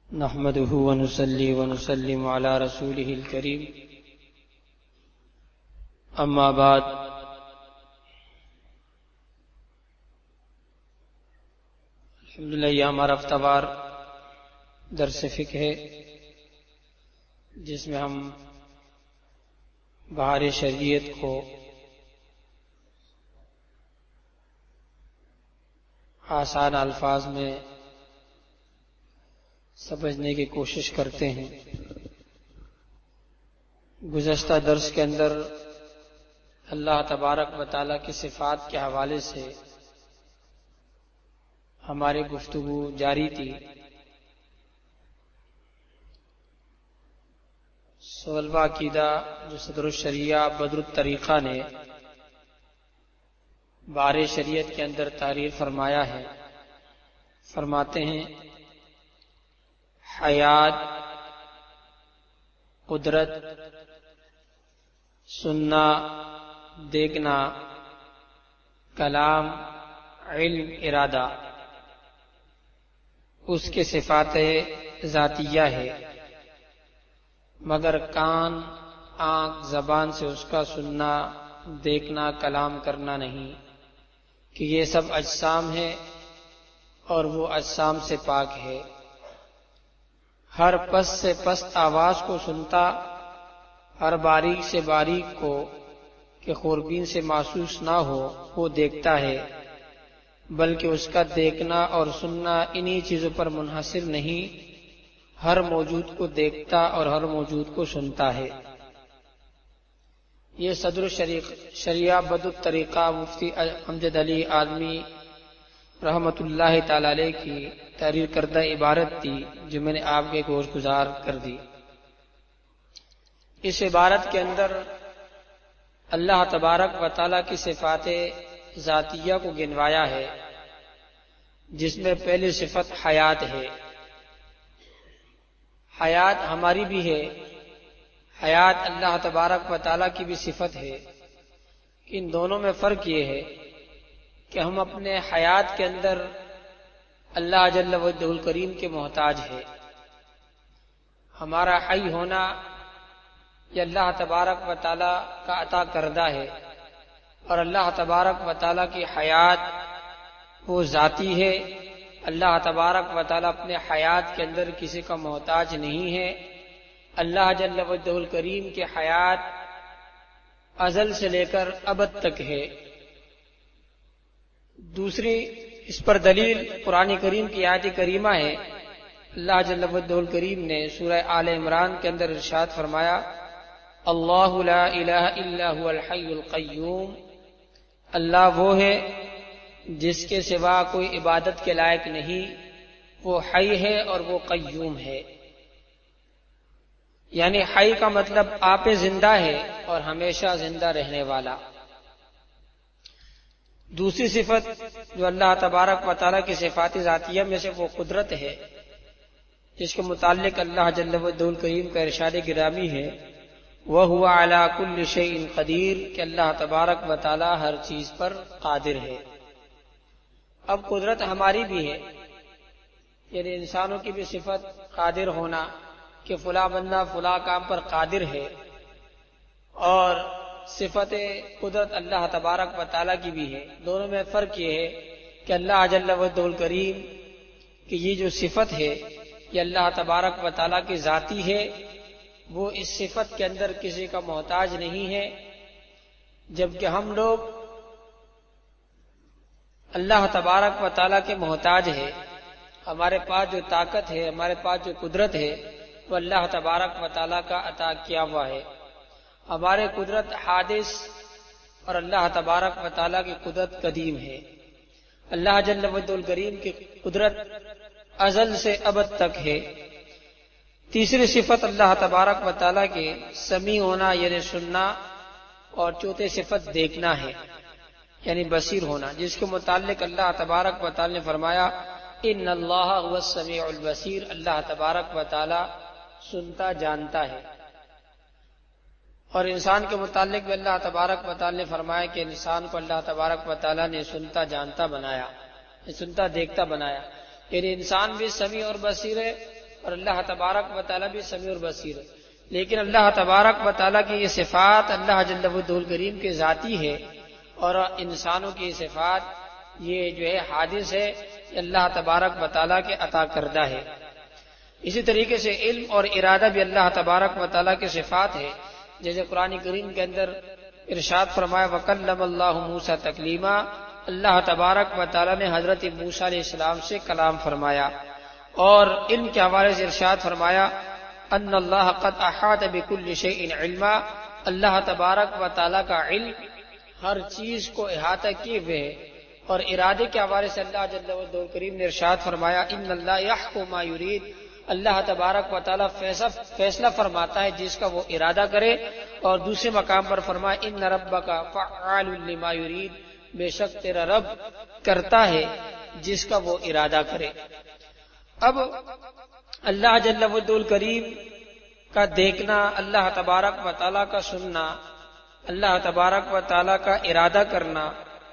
نحمده ونصلي ونسلم على رسوله الكريم اما بعد الحمدللہ یہ ہمارا ہفتہ وار درس فقہ ہے جس میں ہم بہار شریعت کو آسان الفاظ میں سمجھنے کی کوشش کرتے ہیں۔ گزشتہ درس کے اندر اللہ تبارک و تعالیٰ کی صفات کے حوالے سے ہماری گفتگو جاری تھی۔ 16واں عقیدہ جو صدر الشریعہ بدر الطریقہ نے بہار شریعت کے اندر تحریر فرمایا ہے، فرماتے ہیں حیات، قدرت، سننا، دیکھنا، کلام، علم، ارادہ اس کے صفات ذاتیہ ہے، مگر کان، آنکھ، زبان سے اس کا سننا، دیکھنا، کلام کرنا نہیں، کہ یہ سب اجسام ہے اور وہ اجسام سے پاک ہے۔ ہر پست سے پست آواز کو سنتا، ہر باریک سے باریک کو کہ خوربین سے محسوس نہ ہو وہ دیکھتا ہے، بلکہ اس کا دیکھنا اور سننا انہی چیزوں پر منحصر نہیں، ہر موجود کو دیکھتا اور ہر موجود کو سنتا ہے۔ یہ صدر الشریعہ بدر الطریقہ مفتی امجد علی اعظمی رحمۃ اللہ تعالی علیہ کی تحریر کردہ عبارت تھی جو میں نے آپ کے گوش گزار کر دی۔ اس عبارت کے اندر اللہ تبارک و تعالیٰ کی صفات ذاتیہ کو گنوایا ہے، جس میں پہلی صفت حیات ہے۔ حیات ہماری بھی ہے، حیات اللہ تبارک و تعالیٰ کی بھی صفت ہے، ان دونوں میں فرق یہ ہے کہ ہم اپنے حیات کے اندر اللہ جل وجہ الکریم کے محتاج ہے۔ ہمارا حی ہونا یہ اللہ تبارک و تعالیٰ کا عطا کردہ ہے، اور اللہ تبارک و تعالیٰ کی حیات وہ ذاتی ہے۔ اللہ تبارک و تعالیٰ اپنے حیات کے اندر کسی کا محتاج نہیں ہے۔ اللہ جل وجہ الکریم کے حیات ازل سے لے کر ابد تک ہے۔ دوسری اس پر دلیل قرآن کریم کی آیت کریمہ ہے۔ اللہ جل وجہ الکریم نے سورہ آل عمران کے اندر ارشاد فرمایا، اللہ لا الہ الا هو الحی القیوم، اللہ وہ ہے جس کے سوا کوئی عبادت کے لائق نہیں، وہ حی ہے اور وہ قیوم ہے۔ یعنی حی کا مطلب آپ زندہ ہے اور ہمیشہ زندہ رہنے والا۔ دوسری صفت جو اللہ تبارک و تعالیٰ کی صفات ذاتیہ میں سے وہ قدرت ہے، جس کے متعلق اللہ جل وجہ الکریم کا ارشاد گرامی ہے، وَهُوَ عَلَى كُلِّ شَيْءٍ قَدِيرٌ، کہ اللہ تبارک و تعالیٰ ہر چیز پر قادر ہے۔ اب قدرت ہماری بھی ہے، یعنی انسانوں کی بھی صفت قادر ہونا کہ فلاں بندہ فلاں کام پر قادر ہے، اور صفت قدرت اللہ تبارک و تعالیٰ کی بھی ہے۔ دونوں میں فرق یہ ہے کہ اللہ جل وجہ الکریم کی یہ جو صفت ہے یہ اللہ تبارک و تعالیٰ کی ذاتی ہے، وہ اس صفت کے اندر کسی کا محتاج نہیں ہے، جبکہ ہم لوگ اللہ تبارک و تعالیٰ کے محتاج ہے۔ ہمارے پاس جو طاقت ہے، ہمارے پاس جو قدرت ہے، وہ اللہ تبارک و تعالیٰ کا عطا کیا ہوا ہے۔ ہمارے قدرت حادث اور اللہ تبارک و تعالیٰ کی قدرت قدیم ہے۔ اللہ جل وجہ الکریم کی قدرت ازل سے ابد تک ہے۔ تیسری صفت اللہ تبارک و تعالیٰ کے سمیع ہونا یعنی سننا، اور چوتھی صفت دیکھنا ہے یعنی بصیر ہونا، جس کے متعلق اللہ تبارک و تعالیٰ نے فرمایا ان اللہ هو السمیع البصیر، اللہ تبارک و تعالیٰ سنتا جانتا ہے۔ اور انسان کے متعلق بھی اللہ تبارک و تعالیٰ نے فرمایا کہ انسان کو اللہ تبارک و تعالیٰ نے سنتا جانتا بنایا، سنتا دیکھتا بنایا، یعنی انسان بھی سمیع اور بصیر ہے، اور اللہ تبارک و تعالیٰ بھی سمیع اور بصیر ہے. لیکن اللہ تبارک و تعالیٰ کی یہ صفات اللہ جل وجہ الکریم کے ذاتی ہے، اور انسانوں کی صفات یہ جو ہے حادث ہے، یہ اللہ تبارک و تعالیٰ کے عطا کردہ ہے. اسی طریقے سے علم اور ارادہ بھی اللہ تبارک و تعالیٰ کے صفات ہے. جیسے قرآن کریم کے اندر ارشاد فرمایا وَكَلَّمَ اللَّهُ مُوسَىٰ تَكْلِيمًا، اللہ تبارک و تعالیٰ نے حضرت موسیٰ علیہ السلام سے کلام فرمایا. اور علم کے حوالے سے ارشاد فرمایا ان اللہ قد احاط بكل شيء علما، اللہ تبارک و تعالیٰ کا علم ہر چیز کو احاطہ کیے ہوئے ہے. اور ارادے کے حوالے سے اللہ جل وجہ الکریم نے ارشاد فرمایا ان اللہ یحکم ما یرید، اللہ تبارک و تعالیٰ فیصلہ فرماتا ہے جس کا وہ ارادہ کرے. اور دوسرے مقام پر فرمایا ان ربک فعال لما یرید، بے شک تیرا رب کرتا ہے جس کا وہ ارادہ کرے. اب اللہ جل وجہ الکریم کا دیکھنا، اللہ تبارک و تعالیٰ کا سننا، اللہ تبارک و تعالیٰ کا ارادہ کرنا،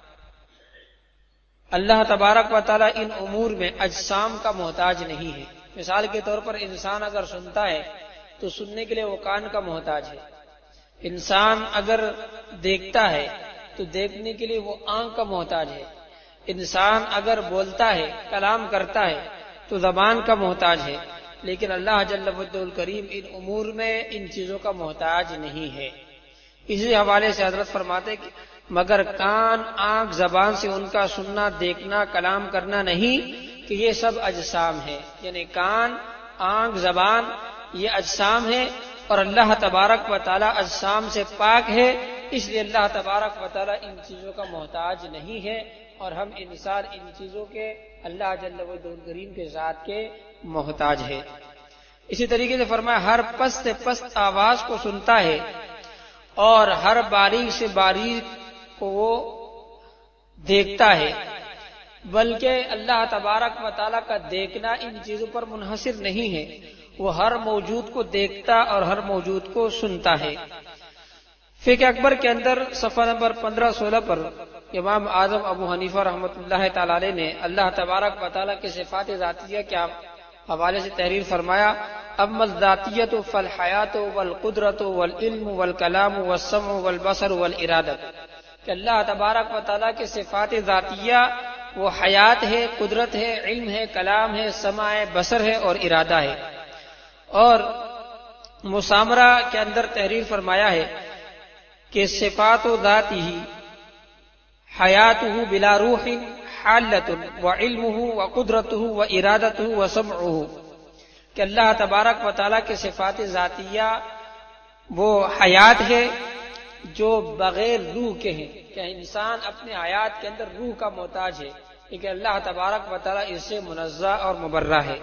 اللہ تبارک و تعالیٰ ان امور میں اجسام کا محتاج نہیں ہے. مثال کے طور پر انسان اگر سنتا ہے تو سننے کے لیے وہ کان کا محتاج ہے. انسان اگر دیکھتا ہے تو دیکھنے کے لیے وہ آنکھ کا محتاج ہے. انسان اگر بولتا ہے، کلام کرتا ہے تو زبان کا محتاج ہے. لیکن اللہ جل وجہ الکریم ان امور میں ان چیزوں کا محتاج نہیں ہے. اسی حوالے سے حضرت فرماتے کہ مگر کان، آنکھ، زبان سے ان کا سننا، دیکھنا، کلام کرنا نہیں کہ یہ سب اجسام ہیں. یعنی کان، آنکھ، زبان یہ اجسام ہیں، اور اللہ تبارک و تعالیٰ اجسام سے پاک ہے. اس لیے اللہ تبارک و تعالیٰ ان چیزوں کا محتاج نہیں ہے، اور ہم انسان ان چیزوں کے اللہ جل وجہ الکریم کے ذات کے محتاج ہے. اسی طریقے سے فرمایا ہر پست سے پست آواز کو سنتا ہے، اور ہر باریک سے باریک کو وہ دیکھتا ہے. بلکہ اللہ تبارک و تعالیٰ کا دیکھنا ان چیزوں پر منحصر نہیں ہے، وہ ہر موجود کو دیکھتا اور ہر موجود کو سنتا ہے. فقہ اکبر کے اندر صفحہ نمبر 1516 پر امام اعظم ابو حنیفہ رحمۃ اللہ تعالی علیہ نے اللہ تبارک و تعالیٰ کی صفات ذاتیہ کے حوالے سے تحریر فرمایا اما الذاتیۃ فالحیات والقدرت والعلم والکلام والسمع والبصر والارادہ، کہ اللہ تبارک و تعالیٰ کی صفات ذاتیہ وہ حیات ہے، قدرت ہے، علم ہے، کلام ہے، سمع ہے، بصر ہے اور ارادہ ہے. اور مسامرہ کے اندر تحریر فرمایا ہے کہ صفات ذاتہ حیاتہ بلا روح حالۃ وعلمہ وقدرتہ وارادتہ وسمعہ، کہ اللہ تبارک و تعالیٰ کے صفات ذاتیہ وہ حیات ہے جو بغیر روح کے ہیں، کہ انسان اپنے حیات کے اندر روح کا محتاج ہے، لیکن اللہ تبارک و تعالیٰ اس سے منزہ اور مبرہ ہے.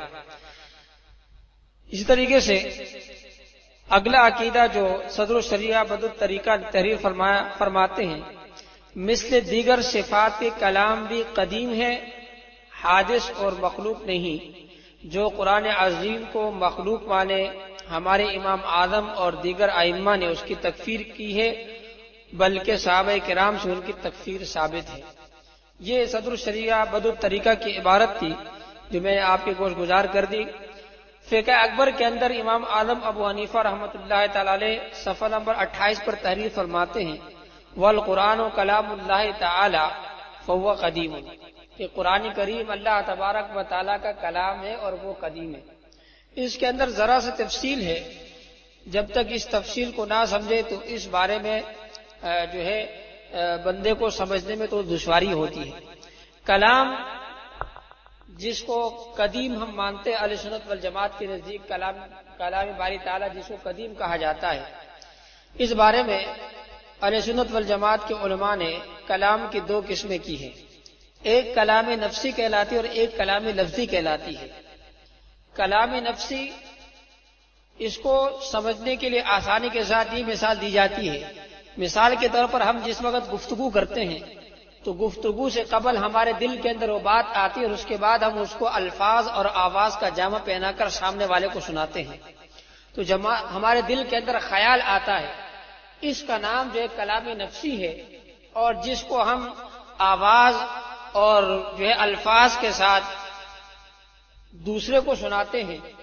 اسی طریقے سے اگلا عقیدہ جو صدر الشریعہ بدر طریقہ تحریر فرماتے ہیں مثل دیگر صفات کے کلام بھی قدیم ہے، حادث اور مخلوق نہیں. جو قرآن عظیم کو مخلوق مانے ہمارے امام اعظم اور دیگر ائمہ نے اس کی تکفیر کی ہے، بلکہ صحابہ کرام سے ان کی تکفیر ثابت ہے. یہ صدر الشریعہ بدر طریقہ کی عبارت تھی جو میں نے آپ کے گوش گزار کر دی. فقہ اکبر کے اندر امام اعظم ابو حنیفہ رحمۃ اللہ تعالی علیہ صفحہ نمبر 28 پر تحریر فرماتے ہیں والقرآن کلام اللہ تعالی فهو قدیم، کہ قرآن کریم اللہ تبارک و تعالیٰ کا کلام ہے اور وہ قدیم ہے. اس کے اندر ذرا سے تفصیل ہے، جب تک اس تفصیل کو نہ سمجھے تو اس بارے میں جو ہے بندے کو سمجھنے میں تو دشواری ہوتی ہے. کلام جس کو قدیم ہم مانتے ہیں اہل سنت والجماعت کے نزدیک کلام باری تعالیٰ جس کو قدیم کہا جاتا ہے، اس بارے میں اہل سنت والجماعت کے علماء نے کلام کی دو قسمیں کی ہیں. ایک کلام نفسی کہلاتی ہے اور ایک کلام لفظی کہلاتی ہے. کلام نفسی اس کو سمجھنے کے لیے آسانی کے ساتھ یہ مثال دی جاتی ہے. مثال کے طور پر ہم جس وقت گفتگو کرتے ہیں تو گفتگو سے قبل ہمارے دل کے اندر وہ بات آتی ہے اور اس کے بعد ہم اس کو الفاظ اور آواز کا جامہ پہنا کر سامنے والے کو سناتے ہیں. تو جب ہمارے دل کے اندر خیال آتا ہے، اس کا نام جو ہے کلام نفسی ہے. اور جس کو ہم آواز اور جو ہے الفاظ کے ساتھ دوسرے کو سناتے ہیں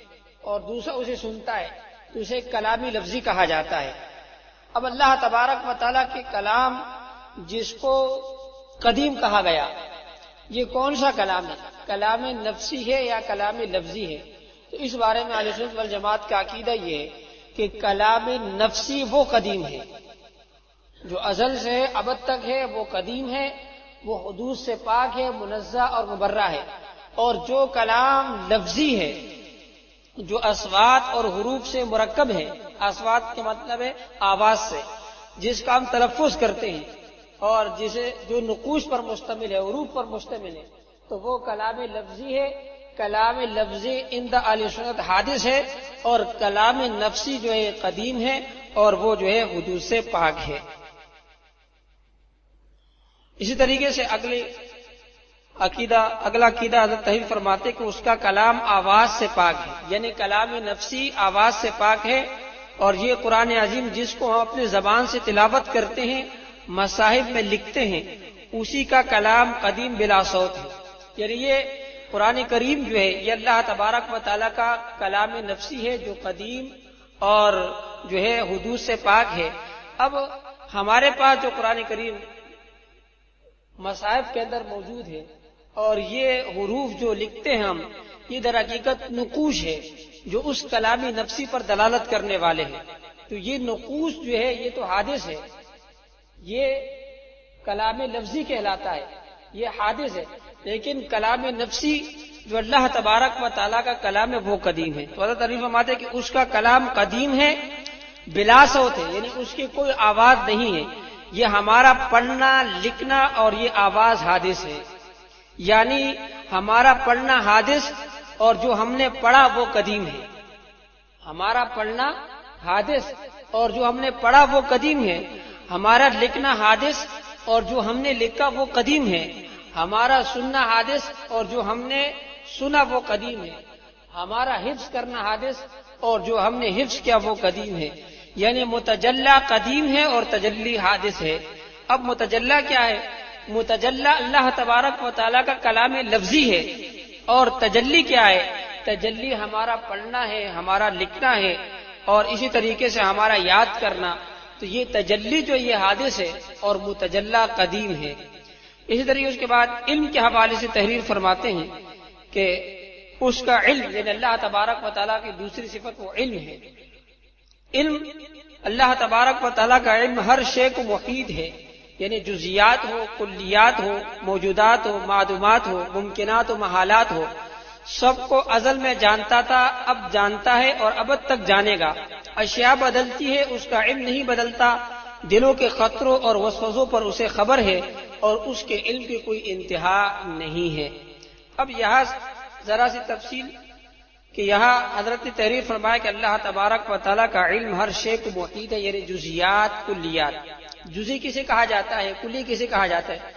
اور دوسرا اسے سنتا ہے تو اسے کلامی لفظی کہا جاتا ہے۔ اب اللہ تبارک و تعالیٰ کے کلام جس کو قدیم کہا گیا، یہ کون سا کلام ہے؟ کلام نفسی ہے یا کلام لفظی ہے؟ تو اس بارے میں اہل سنت والجماعت کا عقیدہ یہ ہے کہ کلام نفسی وہ قدیم ہے جو ازل سے ہے، ابد تک ہے، وہ قدیم ہے، وہ حدود سے پاک ہے، منزہ اور مبرہ ہے۔ اور جو کلام لفظی ہے، جو اصوات اور حروف سے مرکب ہے، اصوات کے مطلب ہے آواز سے، جس کا ہم تلفظ کرتے ہیں اور جسے جو نقوش پر مشتمل ہے، حروف پر مشتمل ہے، تو وہ کلام لفظی ہے۔ کلام لفظی عند اہل سنت حادث ہے، اور کلام نفسی جو ہے قدیم ہے اور وہ جو ہے حدود سے پاک ہے۔ اسی طریقے سے اگلا عقیدہ حضرت تحریر فرماتے کہ اس کا کلام آواز سے پاک ہے، یعنی کلام نفسی آواز سے پاک ہے، اور یہ قرآن عظیم جس کو ہم اپنے زبان سے تلاوت کرتے ہیں، مصاحف میں لکھتے ہیں، اسی کا کلام قدیم بلا صوت ہے۔ یعنی یہ قرآن کریم جو ہے یہ اللہ تبارک و تعالیٰ کا کلام نفسی ہے جو قدیم اور جو ہے حدود سے پاک ہے۔ اب ہمارے پاس جو قرآن کریم مصاحف کے اندر موجود ہے اور یہ حروف جو لکھتے ہیں ہم، یہ در حقیقت نقوش ہے جو اس کلامی نفسی پر دلالت کرنے والے ہیں۔ تو یہ نقوش جو ہے یہ تو حادث ہے، یہ کلام لفظی کہلاتا ہے، یہ حادث ہے، لیکن کلام نفسی جو اللہ تبارک و تعالیٰ کا کلام ہے وہ قدیم ہے۔ تو حضرت علی فرماتے ہیں کہ اس کا کلام قدیم ہے، بلا صوت ہے، یعنی اس کی کوئی آواز نہیں ہے، یہ ہمارا پڑھنا لکھنا اور یہ آواز حادث ہے، یعنی ہمارا پڑھنا حادث اور جو ہم نے پڑھا وہ قدیم ہے۔ ہمارا پڑھنا حادث اور جو ہم نے پڑھا وہ قدیم ہے، ہمارا لکھنا حادث اور جو ہم نے لکھا وہ قدیم ہے، ہمارا سننا حادث اور جو ہم نے سنا وہ قدیم ہے، ہمارا حفظ کرنا حادث اور جو ہم نے حفظ کیا وہ قدیم ہے۔ یعنی متجلا قدیم ہے اور تجلی حادث ہے۔ اب متجلا کیا ہے؟ متجلا اللہ تبارک و تعالیٰ کا کلام لفظی ہے، اور تجلی کیا ہے؟ تجلی ہمارا پڑھنا ہے، ہمارا لکھنا ہے، اور اسی طریقے سے ہمارا یاد کرنا۔ تو یہ تجلی جو یہ حادث ہے اور متجلا قدیم ہے۔ اسی طریقے اس کے بعد علم کے حوالے سے تحریر فرماتے ہیں کہ اس کا علم، یعنی اللہ تبارک و تعالیٰ کی دوسری صفت وہ علم ہے۔ علم اللہ تبارک و تعالیٰ کا علم ہر شے کو محیط ہے، یعنی جزیات ہو، کلیات ہو، موجودات ہو، معدومات ہو، ممکنات و محالات ہو، سب کو ازل میں جانتا تھا، اب جانتا ہے اور ابد تک جانے گا۔ اشیاء بدلتی ہے، اس کا علم نہیں بدلتا، دلوں کے خطروں اور وسوسوں پر اسے خبر ہے، اور اس کے علم کی کوئی انتہا نہیں ہے۔ اب یہاں ذرا سی تفصیل کہ یہاں حضرت نے تحریر فرمایا کہ اللہ تبارک و تعالیٰ کا علم ہر شے کو محیط ہے، یعنی جزیات کلیات۔ جزی کسے کہا جاتا ہے، کلی کسے کہا جاتا ہے؟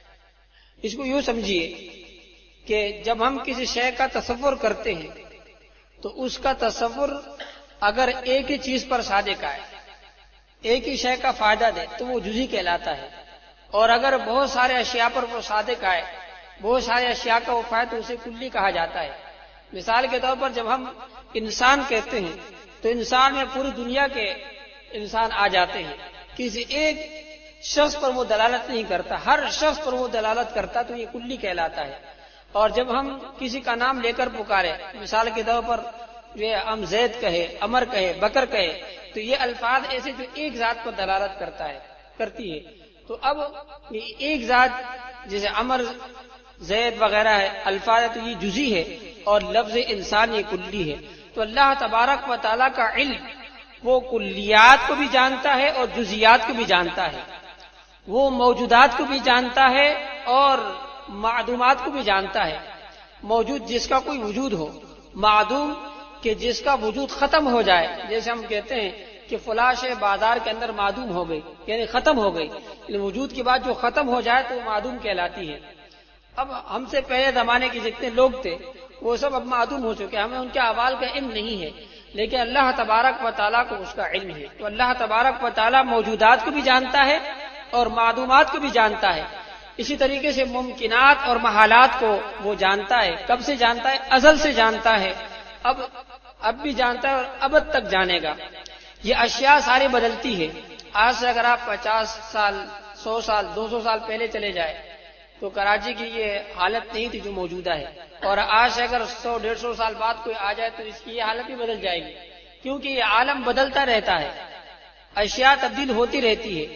اس کو یوں سمجھیے کہ جب ہم کسی شے کا تصور کرتے ہیں تو اس کا تصور اگر ایک ہی چیز پر صادق آئے، ایک ہی شے کا فائدہ دے تو وہ جزی کہلاتا ہے، اور اگر بہت سارے اشیاء پر وہ صادق آئے، بہت سارے اشیاء کا وہ فائدہ، تو اسے کلی کہا جاتا ہے۔ مثال کے طور پر جب ہم انسان کہتے ہیں تو انسان میں پوری دنیا کے انسان آ جاتے ہیں، کسی ایک شخص پر وہ دلالت نہیں کرتا، ہر شخص پر وہ دلالت کرتا، تو یہ کلی کہلاتا ہے۔ اور جب ہم کسی کا نام لے کر پکارے، مثال کے طور پر یہ ہم زید کہے، عمر کہے، بکر کہے، تو یہ الفاظ ایسے جو ایک ذات پر دلالت کرتی ہے۔ تو اب یہ ایک ذات جیسے عمر، زید وغیرہ ہے الفاظ، تو یہ جزئی ہے، اور لفظ انسان یہ کلی ہے۔ تو اللہ تبارک و تعالیٰ کا علم وہ کلیات کو بھی جانتا ہے اور جزیات کو بھی جانتا ہے، وہ موجودات کو بھی جانتا ہے اور معدومات کو بھی جانتا ہے۔ موجود جس کا کوئی وجود ہو، معدوم کہ جس کا وجود ختم ہو جائے، جیسے ہم کہتے ہیں کہ فلاں شے بازار کے اندر معدوم ہو گئی، یعنی ختم ہو گئی، یعنی وجود کے بعد جو ختم ہو جائے تو وہ معدوم کہلاتی ہے۔ اب ہم سے پہلے زمانے کے جتنے لوگ تھے وہ سب اب معدوم ہو چکے، ہمیں ان کے احوال کا علم نہیں ہے، لیکن اللہ تبارک و تعالیٰ کو اس کا علم ہے۔ تو اللہ تبارک و تعالیٰ موجودات کو بھی جانتا ہے اور معدومات کو بھی جانتا ہے، اسی طریقے سے ممکنات اور محالات کو وہ جانتا ہے۔ کب سے جانتا ہے؟ ازل سے جانتا ہے۔ اب اب بھی جانتا ہے اور ابد تک جانے گا۔ یہ اشیاء ساری بدلتی ہے۔ آج سے اگر آپ 50 سال 100 سال 200 سال پہلے چلے جائے تو کراچی کی یہ حالت نہیں تھی جو موجودہ ہے، اور آج سے اگر 100-150 سال بعد کوئی آ جائے تو اس کی یہ حالت بھی بدل جائے گی، کیونکہ یہ عالم بدلتا رہتا ہے، اشیاء تبدیل ہوتی رہتی ہے۔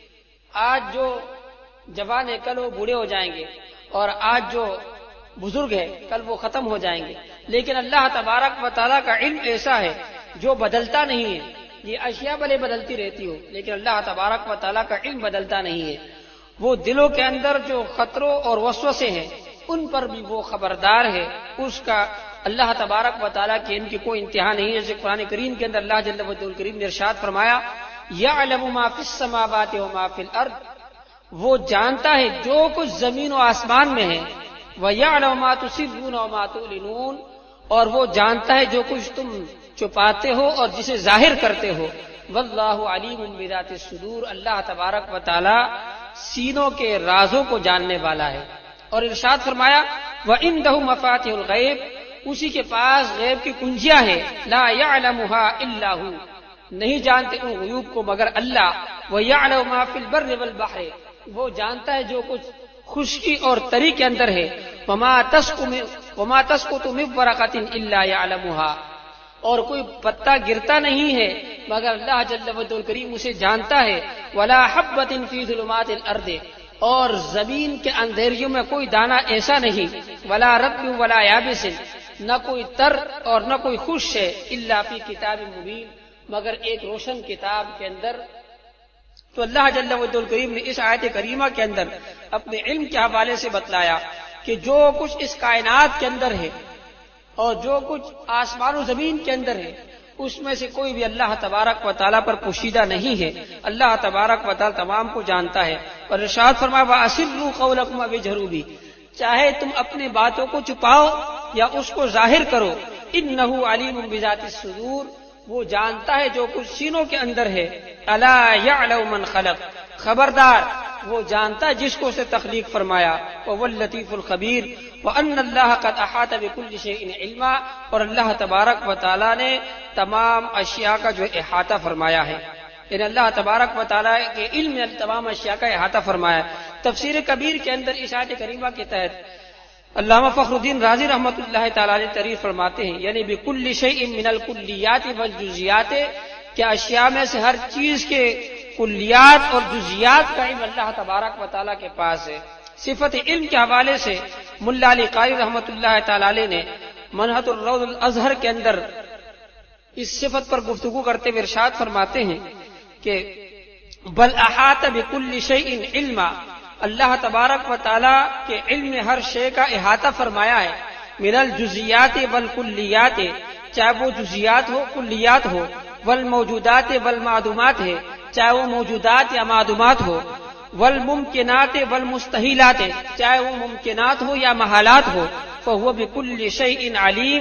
آج جو جوان ہے کل وہ بوڑھے ہو جائیں گے، اور آج جو بزرگ ہے کل وہ ختم ہو جائیں گے، لیکن اللہ تبارک و تعالیٰ کا علم ایسا ہے جو بدلتا نہیں ہے۔ یہ اشیاء بھلے بدلتی رہتی ہو لیکن اللہ تبارک و تعالیٰ کا علم بدلتا نہیں ہے۔ وہ دلوں کے اندر جو خطروں اور وسوسے ہیں ان پر بھی وہ خبردار ہے، اس کا اللہ تبارک و تعالیٰ کے علم کی کوئی انتہا نہیں ہے۔ جیسے قرآن کریم کے اندر اللہ جل وعلا کریم نے ارشاد فرمایا یعلم ما فی السماوات و ما فی الارض، وہ جانتا ہے جو کچھ زمین و آسمان میں ہے، وَيَعْلَمُ مَا تُسِرُّونَ وَمَا تُعْلِنُونَ، اور وہ جانتا ہے جو کچھ تم چھپاتے ہو اور جسے ظاہر کرتے ہو، وَاللَّهُ عَلِيمٌ بِذَاتِ الصُّدُورِ، اللہ تبارک و تعالی سینوں کے رازوں کو جاننے والا ہے۔ اور ارشاد فرمایا وَعِندَهُ مَفَاتِحُ الْغَيْبِ، اسی کے پاس غیب کی کنجیاں ہیں، لَا يَعْلَمُهَا إِلَّا هُوَ، نہیں جانتے ان غیوب کو مگر اللہ، وَيَعْلَمُ مَا فِي الْبَرِّ وَالْبَحْرِ، وہ جانتا ہے جو کچھ خشکی اور تری کے اندر ہے، وَمَا تَسْقُطُ مِن وَرَقَةٍ إِلَّا يَعْلَمُهَا، اور کوئی پتا گرتا نہیں ہے مگر اللہ جل وعلا کریم اسے جانتا ہے، وَلَا حَبَّةٍ فِي ظُلُمَاتِ الْأَرْضِ، اور زمین کے اندھیریوں میں کوئی دانہ ایسا نہیں، وَلَا رَطْبٍ وَلَا يَابِسٍ، نہ کوئی تر اور نہ کوئی خشک ہے، إِلَّا فِي كِتَابٍ مُبِينٍ، مگر ایک روشن کتاب کے اندر۔ تو اللہ جل وعلا کریم نے اس آیت کریمہ کے اندر اپنے علم کے حوالے سے بتلایا کہ جو کچھ اس کائنات کے اندر ہے اور جو کچھ آسمان و زمین کے اندر ہے اس میں سے کوئی بھی اللہ تبارک و تعالیٰ پر پوشیدہ نہیں ہے، اللہ تبارک و تعالیٰ تمام کو جانتا ہے۔ اور ارشاد فرمایا وَأَسِرُّوا قَوْلَكُمْ أَوِ اجْهَرُوا بِهِ، چاہے تم اپنے باتوں کو چھپاؤ یا اس کو ظاہر کرو، إِنَّهُ عَلِيمٌ بِذَاتِ الصُّدُورِ، وہ جانتا ہے جو کچھ سینوں کے اندر ہے، الا یعلم من خلق، خبردار وہ جانتا ہے جس کو اسے تخلیق فرمایا، وهو اللطیف الخبیر، وان اللہ قد احاط بكل شیء علما، اور اللہ تبارک و تعالی نے تمام اشیاء کا جو احاطہ فرمایا ہے، یعنی اللہ تبارک و تعالی کے علم میں تمام اشیاء کا احاطہ فرمایا ہے۔ تفسیر کبیر کے اندر اس آیت کریمہ کے تحت علامہ فخر الدین رازی رحمۃ اللہ تعالی علیہ تعریف فرماتے ہیں، یعنی بکل شیء من الکلیات والجزیات، کہ اشیاء میں سے ہر چیز کے کلیات اور جزیات کا علم اللہ تبارک و تعالی کے پاس ہے۔ صفت علم کے حوالے سے ملا علی قاری رحمۃ اللہ تعالی علیہ نے منحت الروض الازہر کے اندر اس صفت پر گفتگو کرتے ہوئے ارشاد فرماتے ہیں کہ بل احاط بکل شیء علما، اللہ تبارک و تعالیٰ کے علم نے ہر شے کا احاطہ فرمایا ہے، من الجزیات والکلیات، چاہے وہ جزیات ہو کلیات ہو، والموجودات والمعدومات ہے، چاہے وہ موجودات یا معدومات ہو، والممکنات والمستحیلات، چاہے وہ ممکنات ہو یا محالات ہو، فهو بكل شیء علیم،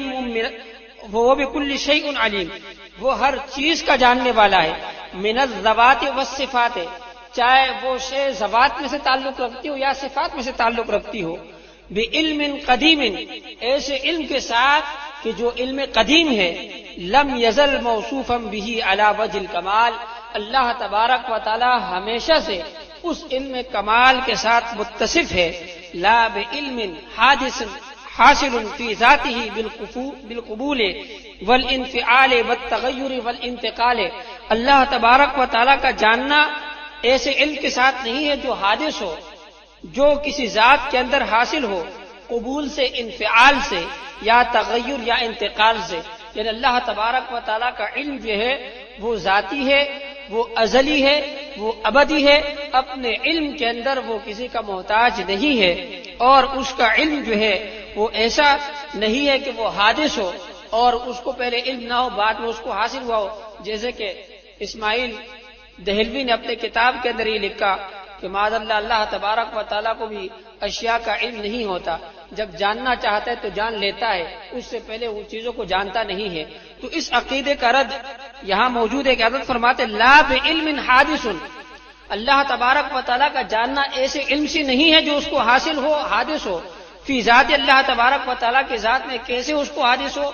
وہ ہر چیز کا جاننے والا ہے، من الذوات والصفات، چاہے وہ شے ذوات میں سے تعلق رکھتی ہو یا صفات میں سے تعلق رکھتی ہو، بعلم قدیم، ایسے علم کے ساتھ کہ جو علم قدیم ہے، لم یزل موصوفا به علی وجه الکمال، اللہ تبارک و تعالی ہمیشہ سے اس علم کمال کے ساتھ متصف ہے، لا بعلم حادث حاصل فی ذاته بالقبول والانفعال والتغیر والانتقال، اللہ تبارک و تعالی کا جاننا ایسے علم کے ساتھ نہیں ہے جو حادث ہو، جو کسی ذات کے اندر حاصل ہو، قبول سے، انفعال سے، یا تغیر یا انتقال سے، یعنی اللہ تبارک و تعالیٰ کا علم جو ہے وہ ذاتی ہے، وہ ازلی ہے، وہ ابدی ہے، اپنے علم کے اندر وہ کسی کا محتاج نہیں ہے، اور اس کا علم جو ہے وہ ایسا نہیں ہے کہ وہ حادث ہو اور اس کو پہلے علم نہ ہو بعد میں اس کو حاصل ہوا ہو، جیسے کہ اسماعیل دہلوی نے اپنے کتاب کے اندر یہ لکھا کہ معاذ اللہ تبارک و تعالیٰ کو بھی اشیاء کا علم نہیں ہوتا، جب جاننا چاہتا ہے تو جان لیتا ہے، اس سے پہلے وہ چیزوں کو جانتا نہیں ہے۔ تو اس عقیدے کا رد یہاں موجود ہے کہ حضرت فرماتے لا بعلم حادث، اللہ تبارک و تعالیٰ کا جاننا ایسے علم سے نہیں ہے جو اس کو حاصل ہو، حادث ہو، فی ذات اللہ تبارک و تعالیٰ کی ذات میں کیسے اس کو حادث ہو،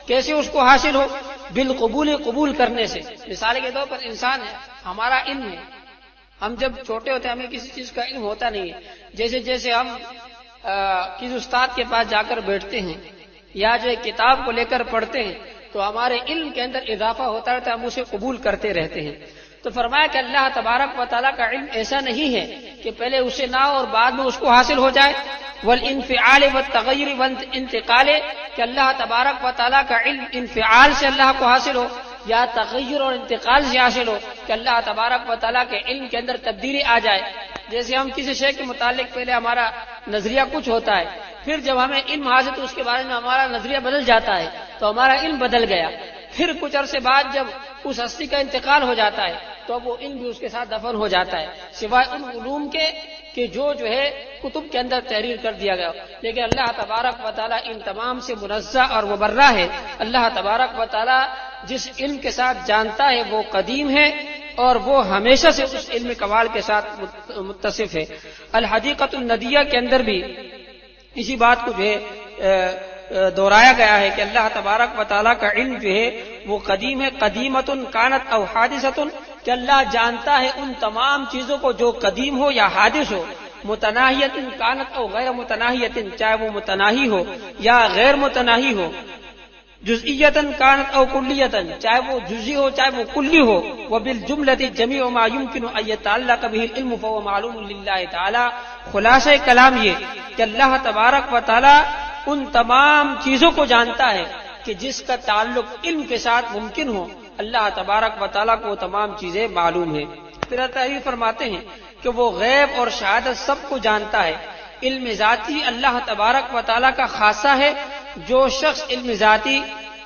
کیسے اس کو حاصل ہو؟ بالقبول، قبول کرنے سے۔ مثال کے طور پر انسان ہے، ہمارا علم ہے، ہم جب چھوٹے ہوتے ہیں ہمیں کسی چیز کا علم ہوتا نہیں ہے، جیسے جیسے ہم کسی استاد کے پاس جا کر بیٹھتے ہیں یا جو کتاب کو لے کر پڑھتے ہیں تو ہمارے علم کے اندر اضافہ ہوتا رہتا ہے، ہم اسے قبول کرتے رہتے ہیں۔ تو فرمایا کہ اللہ تبارک و تعالیٰ کا علم ایسا نہیں ہے کہ پہلے اسے نہ ہو اور بعد میں اس کو حاصل ہو جائے۔ والانفعال والتغیر والانتقال، کہ اللہ تبارک و تعالیٰ کا علم انفعال سے اللہ کو حاصل ہو یا تغیر اور انتقال سے حاصل ہو، کہ اللہ تبارک و تعالیٰ کے علم کے اندر تبدیلی آ جائے۔ جیسے ہم کسی شے کے متعلق پہلے ہمارا نظریہ کچھ ہوتا ہے، پھر جب ہمیں علم حاصل تو اس کے بارے میں ہمارا نظریہ بدل جاتا ہے، تو ہمارا علم بدل گیا۔ پھر کچھ عرصے بعد جب اس ہستی کا انتقال ہو جاتا ہے تو وہ علم بھی اس کے ساتھ دفن ہو جاتا ہے، سوائے ان علوم کے کہ جو ہے کتب کے اندر تحریر کر دیا گیا۔ لیکن اللہ تبارک و تعالیٰ ان تمام سے منزہ اور مبرہ ہے۔ اللہ تبارک و تعالیٰ جس علم کے ساتھ جانتا ہے وہ قدیم ہے اور وہ ہمیشہ سے اس علم کمال کے ساتھ متصف ہے۔ الحدیقۃ الندیہ کے اندر بھی اسی بات کو جو ہے دہرایا گیا ہے کہ اللہ تبارک و تعالیٰ کا علم جو ہے وہ قدیم ہے، قدیمۃ کانت او حادثۃ، کہ اللہ جانتا ہے ان تمام چیزوں کو جو قدیم ہو یا حادث ہو، متناہیۃ کانت او غیر متناہیۃ، چاہے وہ متناہی ہو یا غیر متناہی ہو، جزئیۃ کانت او کلیۃ، چاہے وہ جزئی ہو چاہے وہ کلی ہو، وبالجملۃ جمیع ما يمكن ان يتعلق به العلم فهو معلوم للہ تعالی۔ خلاصہ کلام یہ کہ اللہ تبارک و تعالی ان تمام چیزوں کو جانتا ہے کہ جس کا تعلق علم کے ساتھ ممکن ہو، اللہ تبارک و تعالیٰ کو تمام چیزیں معلوم ہیں۔ پھر تحریر فرماتے ہیں کہ وہ غیب اور شہادت سب کو جانتا ہے۔ علم ذاتی اللہ تبارک و تعالیٰ کا خاصہ ہے۔ جو شخص علم ذاتی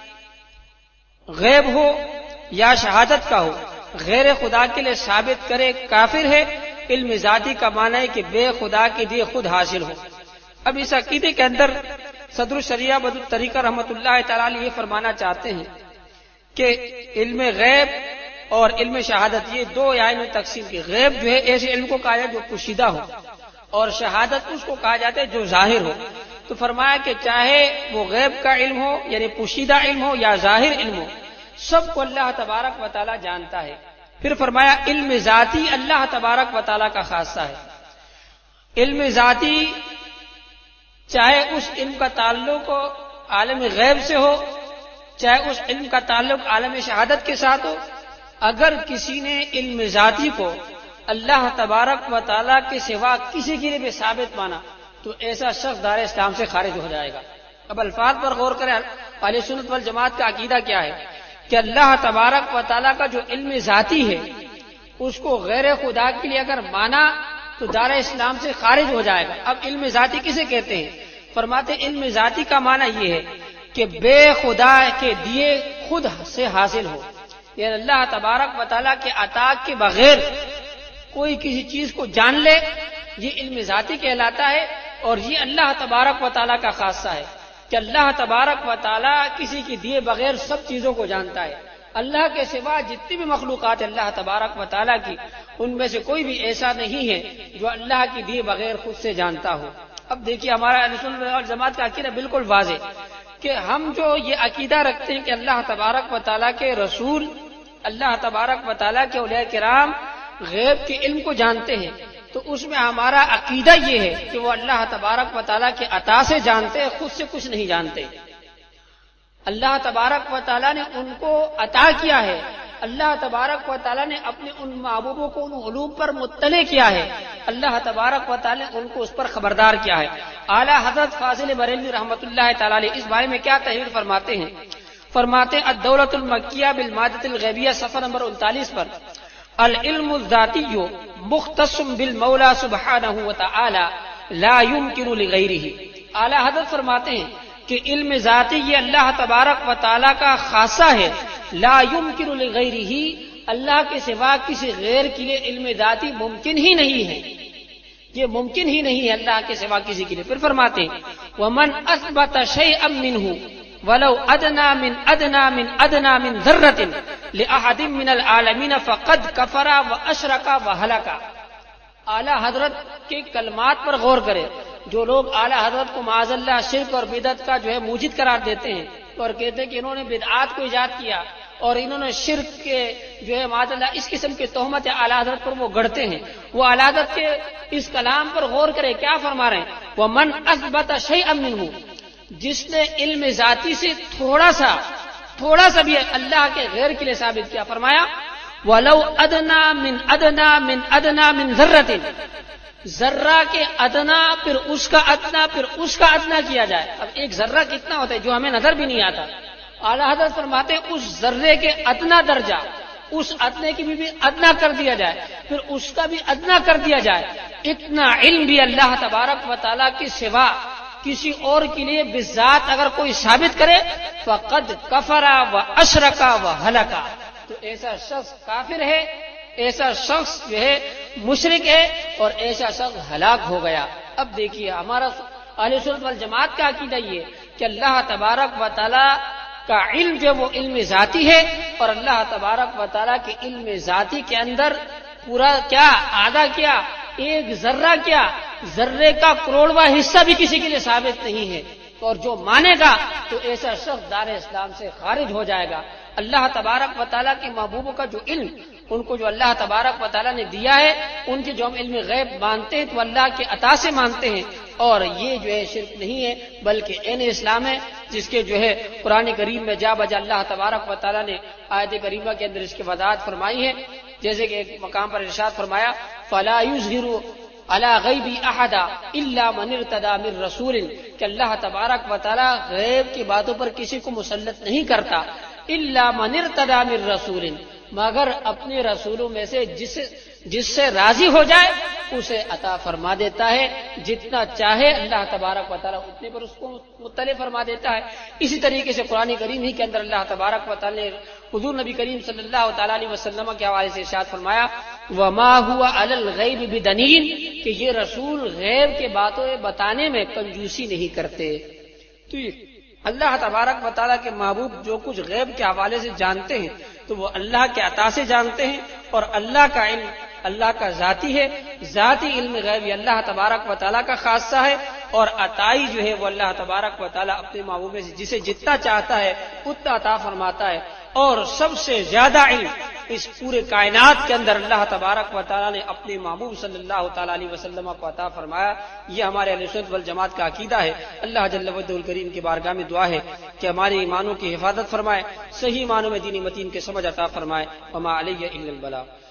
غیب ہو یا شہادت کا ہو، غیر خدا کے لیے ثابت کرے کافر ہے۔ علم ذاتی کا معنی ہے کہ بے خدا کے لیے خود حاصل ہو۔ اب اس عقیدے کے اندر صدر الشریعہ بدر الطریقہ رحمۃ اللہ تعالی علیہ یہ فرمانا چاہتے ہیں کہ علم غیب اور علم شہادت یہ دو آیات میں تقسیم کی۔ غیب جو ہے ایسے علم کو کہا جاتا ہے جو پوشیدہ ہو، اور شہادت اس کو کہا جاتا ہے جو ظاہر ہو۔ تو فرمایا کہ چاہے وہ غیب کا علم ہو یعنی پوشیدہ علم ہو یا ظاہر علم ہو، سب کو اللہ تبارک و تعالیٰ جانتا ہے۔ پھر فرمایا علم ذاتی اللہ تبارک و تعالیٰ کا خاصہ ہے۔ علم ذاتی چاہے اس علم کا تعلق عالم غیب سے ہو، چاہے اس علم کا تعلق عالم شہادت کے ساتھ ہو، اگر کسی نے علم ذاتی کو اللہ تبارک و تعالیٰ کے سوا کسی کے لیے بھی ثابت مانا تو ایسا شخص دار اسلام سے خارج ہو جائے گا۔ اب الفاظ پر غور کریں، اہل سنت والجماعت کا عقیدہ کیا ہے کہ اللہ تبارک و تعالیٰ کا جو علم ذاتی ہے اس کو غیر خدا کے لیے اگر مانا تو دار اسلام سے خارج ہو جائے گا۔ اب علم ذاتی کسے کہتے ہیں؟ فرماتے علم ذاتی کا معنی یہ ہے کہ بے خدا کے دیے خود سے حاصل ہو، یعنی اللہ تبارک و تعالیٰ کے عطا کے بغیر کوئی کسی چیز کو جان لے، یہ علم ذاتی کہلاتا ہے۔ اور یہ اللہ تبارک و تعالیٰ کا خاصہ ہے کہ اللہ تبارک و تعالیٰ کسی کے دیے بغیر سب چیزوں کو جانتا ہے۔ اللہ کے سوا جتنی بھی مخلوقات اللہ تبارک و تعالیٰ کی، ان میں سے کوئی بھی ایسا نہیں ہے جو اللہ کی دیے بغیر خود سے جانتا ہو۔ اب دیکھیے ہمارا اہل سنت والجماعت کا عقیدہ بالکل واضح کہ ہم جو یہ عقیدہ رکھتے ہیں کہ اللہ تبارک و تعالیٰ کے رسول، اللہ تبارک و تعالیٰ کے اولیاء کرام غیب کے علم کو جانتے ہیں، تو اس میں ہمارا عقیدہ یہ ہے کہ وہ اللہ تبارک و تعالیٰ کے عطا سے جانتے ہیں، خود سے کچھ نہیں جانتے۔ اللہ تبارک و تعالیٰ نے ان کو عطا کیا ہے، اللہ تبارک و تعالیٰ نے اپنے ان محبوبوں کو ان علوم پر مطلع کیا ہے، اللہ تبارک و تعالیٰ نے ان کو اس پر خبردار کیا ہے۔ اعلیٰ حضرت فاضل بریلوی رحمۃ اللہ تعالیٰ علیہ اس بارے میں کیا تحریر فرماتے ہیں؟ فرماتے ہیں الدولۃ المکیہ بالمادۃ الغیبیہ صفحہ نمبر 39 پر، العلم الذاتی مختص بالمولا سبحانہ وتعالی لا يمکن لغیرہ۔ اعلیٰ حضرت فرماتے ہیں کہ علم ذاتی یہ اللہ تبارک و تعالیٰ کا خاصہ ہے، لا يمکن لغیرہ، اللہ کے سوا کسی غیر کے لیے علم ذاتی ممکن ہی نہیں ہے، یہ ممکن ہی نہیں ہے اللہ کے سوا کسی کے لیے۔ پھر فرماتے ہیں ومن اثبت شیئا منہ ولو ادنا من ادنا من ادنا من ذرۃ لاحد من العالمین فقد کفر واشرک وہلک۔ اعلیٰ حضرت کے کلمات پر غور کریں۔ جو لوگ اعلیٰ حضرت کو معاذ اللہ شرک اور بدعت کا جو ہے موجد قرار دیتے ہیں، اور کہتے ہیں کہ انہوں نے بدعات کو ایجاد کیا اور انہوں نے شرک کے جو ہے معاذ اللہ اس قسم کی تہمت اعلی حضرت پر وہ گڑھتے ہیں. وہ اعلی حضرت کے اس کلام پر غور کرے, کیا فرما رہے ہیں؟ وَمَنْ أَثْبَتَ شَيْئًا مِّنْهُ, جس نے علم ذاتی سے تھوڑا سا بھی اللہ کے غیر کے لیے ثابت کیا, فرمایا وَلَوْ أَدْنَى مِنْ ذَرَّةٍ, ذرہ کے ادنا پھر اس کا ادنا کیا جائے. اب ایک ذرہ کتنا ہوتا ہے جو ہمیں نظر بھی نہیں آتا. اعلیٰ حضرت فرماتے ہیں اس ذرے کے ادنا درجہ, اس ادنے کی بھی ادنا کر دیا جائے, پھر اس کا بھی ادنا کر دیا جائے. اتنا علم بھی اللہ تبارک و تعالیٰ کی سوا کسی اور کے لیے بذات اگر کوئی ثابت کرے فقد کفرا و اشرکا و ہلکا, تو ایسا شخص کافر ہے, ایسا شخص جو ہے مشرک ہے, اور ایسا شخص ہلاک ہو گیا. اب دیکھیے ہمارا اہل سنت والجماعت کا عقیدہ یہ کہ اللہ تبارک و تعالیٰ کا علم جو وہ علم ذاتی ہے, اور اللہ تبارک و تعالیٰ کے علم ذاتی کے اندر پورا کیا آدھا کیا ایک ذرہ کیا ذرے کا کروڑواں حصہ بھی کسی کے لیے ثابت نہیں ہے. اور جو مانے گا تو ایسا شخص دار اسلام سے خارج ہو جائے گا. اللہ تبارک و تعالیٰ کے محبوبوں کا جو علم ان کو جو اللہ تبارک و تعالیٰ نے دیا ہے, ان کے جو ہم علم غیب مانتے ہیں تو اللہ کے عطا سے مانتے ہیں, اور یہ جو ہے شرک نہیں ہے بلکہ عین اسلام ہے, جس کے جو ہے قرآن کریم میں جا بجا اللہ تبارک و تعالیٰ نے آیت کریمہ کے اندر اس کی وضاحت فرمائی ہے. جیسے کہ ایک مقام پر ارشاد فرمایا فَلَا يُظْهِرُ عَلَى غَيْبِ أَحَدًا إِلَّا مَنِ ارْتَضَىٰ مِن رَّسُولٍ, کہ اللہ تبارک و تعالیٰ غیب کی باتوں پر کسی کو مسلط نہیں کرتا, إِلَّا مَنِ ارْتَضَىٰ مِن رَّسُولٍ, مگر اپنے رسولوں میں سے جس سے راضی ہو جائے اسے عطا فرما دیتا ہے. جتنا چاہے اللہ تبارک و تعالیٰ اتنے پر اس کو مطلع فرما دیتا ہے. اسی طریقے سے قرآن کریم ہی کے اندر اللہ تبارک و تعالیٰ نے حضور نبی کریم صلی اللہ تعالیٰ علیہ وسلم کے حوالے سے ارشاد فرمایا وَمَا هُوَ عَلَى الْغَيْبِ بِدَنِينٍ, کہ یہ رسول غیب کے باتیں بتانے میں کنجوسی نہیں کرتے. تو یہ اللہ تبارک و تعالیٰ کے محبوب جو کچھ غیب کے حوالے سے جانتے ہیں تو وہ اللہ کے عطا سے جانتے ہیں, اور اللہ کا علم اللہ کا ذاتی ہے. ذاتی علم غیب یہ اللہ تبارک و تعالیٰ کا خاصہ ہے, اور عطائی جو ہے وہ اللہ تبارک و تعالیٰ اپنے محبوب سے جسے جتنا چاہتا ہے اتنا عطا فرماتا ہے. اور سب سے زیادہ علم اس پورے کائنات کے اندر اللہ تبارک و تعالیٰ نے اپنے محبوب صلی اللہ تعالیٰ علیہ وسلم کو عطا فرمایا. یہ ہمارے اہل سنت والجماعت کا عقیدہ ہے. اللہ جل وجہ الکریم کی بارگاہ میں دعا ہے کہ ہمارے ایمانوں کی حفاظت فرمائے, صحیح معنوں میں دین متین کے سمجھ عطا فرمائے. وما علیہ الا البلاغ.